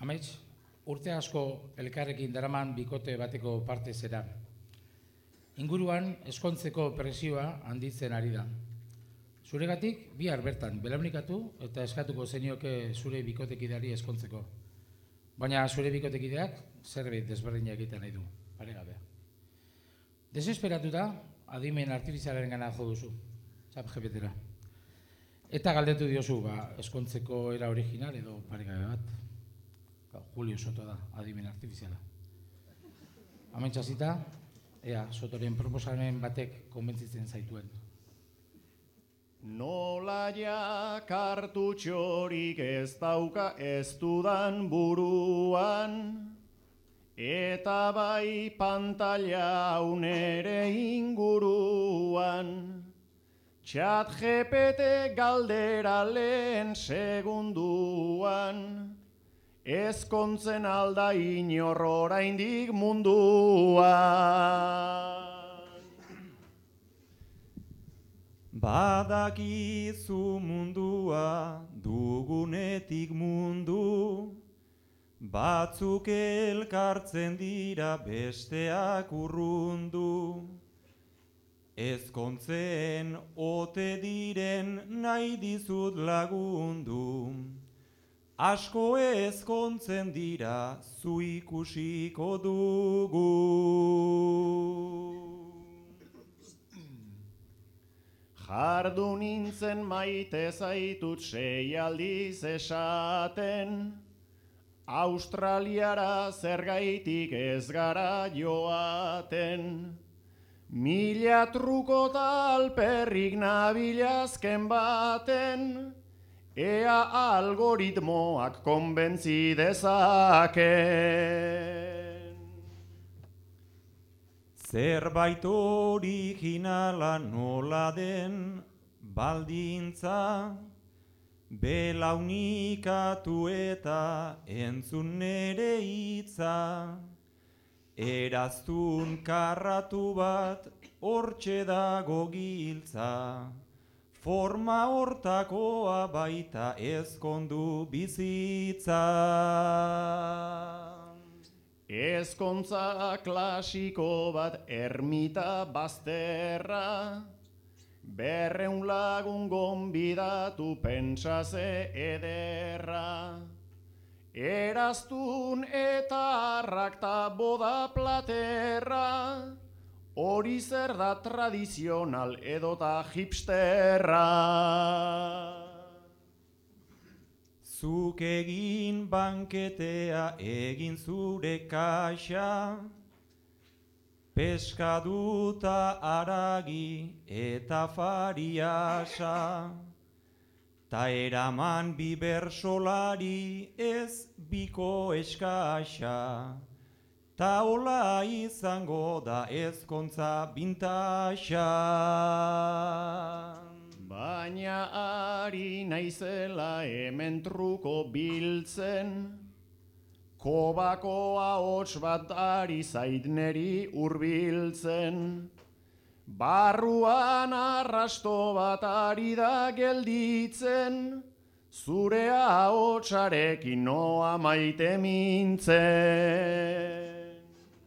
Amets, urte asko elkarrekin daraman bikote bateko parte zera. Inguruan ezkontzeko presioa handitzen ari da. Zuregatik, bihar bertan belaunikatu eta eskatuko zenioke zure bikotekideari ezkontzeko. Baina zure bikotekideak zerbait desberdina egiten nahi du, paregabea. Desesperatu da, adimen artifizialaren gana jo duzu, ChatGPTra. Eta galdetu diozu, ezkontzeko era original edo paregabe bat. Julio Soto da, adimen artifiziala. Amentxazita, ea, Sotoren proposamen batek konbentzitzen zaituen. Nola ja kartutxorik ez dauka ez dudan buruan, eta bai pantalla unere inguruan, ChatGPT galdera lehen segunduan, ezkontzen alda inor oraindik munduan. Badakizu mundua dugunetik mundu, batzuk elkartzen dira besteak urrundu. Ezkontzen ote diren nahi dizut lagundu, asko ezkontzen dira zu ikusiko dugu. Jardu nintzen maite zaitut 6 aldiz esaten, Australiara zergaitik ez gara joaten. 1000 truko ta alperrik nabilazken baten, ea algoritmoak konbentzi dezaken. Zerbait originala nola den baldintza, belaunikatu eta entzun nere hitza. Eraztun karratu bat hortxe dago giltza, forma hortakoa baita ezkondu bizitza. Ezkontza klasiko bat ermita bazterra, 200 lagun gonbidatu pentsaze ederra. Eraztun eta arrak ta boda platerra, hori zer da tradizional edota hipsterra. Zuk egin banketea egin zure kaxa, peskaduta aragi eta fariasa, ta eraman bibersolari ez biko eskaxa, ta hola izango da ezkontza bintaxa. Baina ari naizela hemen truko biltzen, kobakoa hots bat ari zait neri hurbiltzen. Barruan arrasto bat ari da gelditzen, zure ahotsarekin noa maite mintzen.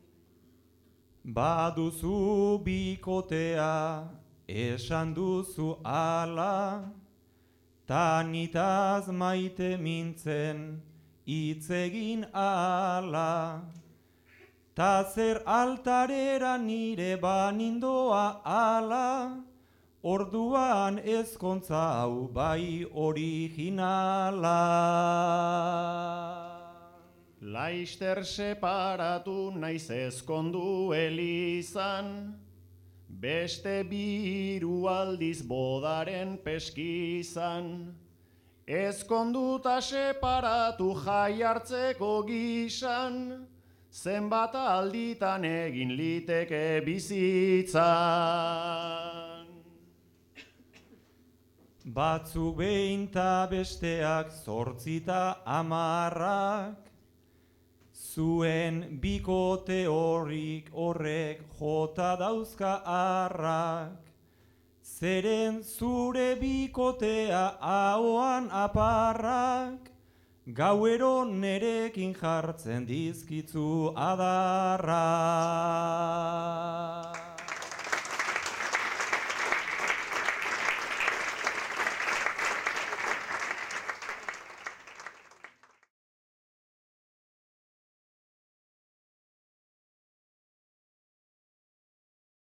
Baduzu bikotea, esan duzu ala, ta nitaz maite mintzen, itzegin ala. Ta zer altarera nire banindoa ala, orduan ezkontza hau bai originala. Laister separatu naiz ezkondu elizan, beste 2 aldiz bodaren peskizan. Ezkonduta separatu jai hartzeko gisan, zenbat alditan egin liteke bizitzan. Batzuk 20 ta besteak 8 ta 10, zuen bikote horrek jota dauzka arrak. Zeren zure bikotea ahoan aparrak, Gauero nerekin jartzen dizkitzu adarrak.